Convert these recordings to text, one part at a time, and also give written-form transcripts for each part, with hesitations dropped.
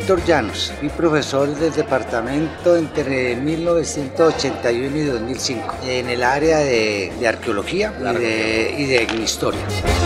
Héctor Llanos, fui profesor del departamento entre 1981 y 2005 en el área de arqueología y de etnohistoria.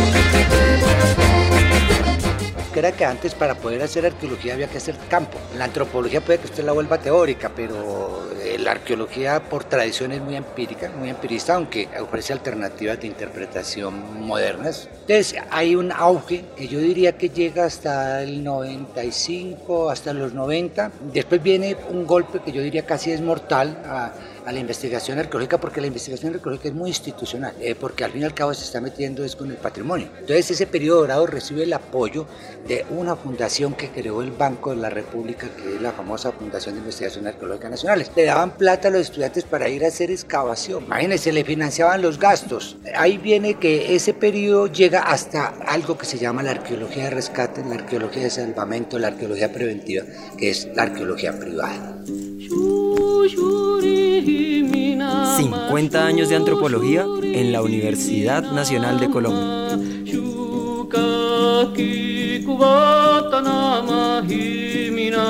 Era que antes para poder hacer arqueología había que hacer campo. La antropología puede que usted la vuelva teórica, pero la arqueología por tradición es muy empírica, muy empirista, aunque ofrece alternativas de interpretación modernas. Entonces hay un auge que yo diría que llega hasta el 95, hasta los 90. Después viene un golpe que yo diría casi es mortal a la investigación arqueológica, porque la investigación arqueológica es muy institucional, porque al fin y al cabo se está metiendo es con el patrimonio. Entonces ese periodo dorado recibe el apoyo de una fundación que creó el Banco de la República, que es la famosa Fundación de Investigación Arqueológica Nacionales. Le daban plata a los estudiantes para ir a hacer excavación. Imagínense, le financiaban los gastos. Ahí viene que ese periodo llega hasta algo que se llama la arqueología de rescate, la arqueología de salvamento, la arqueología preventiva, que es la arqueología privada. 50 años de antropología en la Universidad Nacional de Colombia. Kubata nama himina